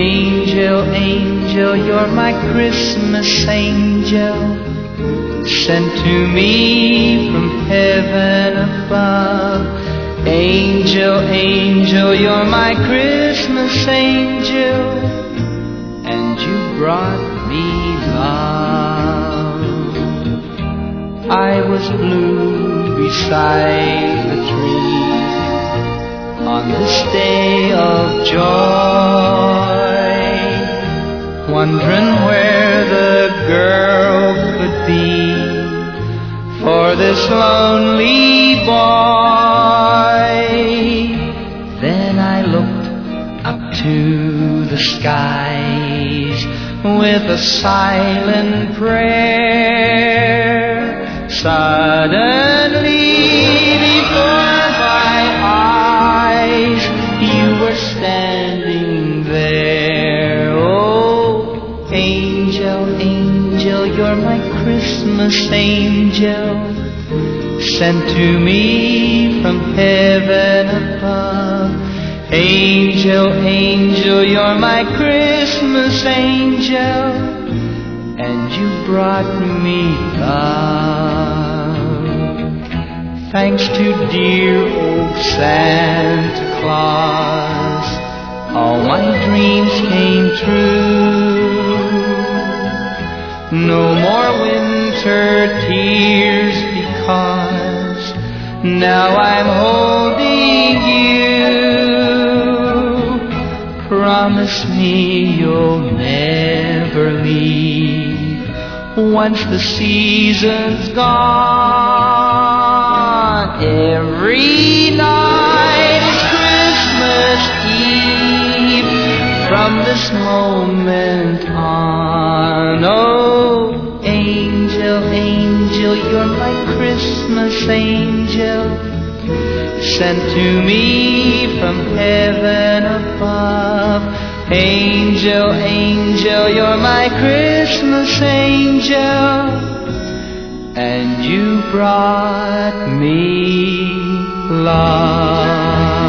Angel, angel, you're my Christmas angel, sent to me from heaven above. Angel, angel, you're my Christmas angel, and you brought me love. I was blue beside the tree on this day of joy, wondering where the girl could be for this lonely boy. Then I looked up to the skies with a silent prayer. Suddenly before my eyes you were standing there. Oh, angel, angel, you're my Christmas angel, sent to me from heaven above. Angel, angel, you're my Christmas angel, and you brought me love. Thanks to dear old Santa Claus, all my dreams came true. No more winter tears, because now I'm holding you. Promise me you'll never leave once the season's gone. Every night is Christmas Eve from this moment on. Oh, angel, angel, you're my Christmas angel, sent to me from heaven above. Angel, angel, you're my Christmas angel, and you brought me love.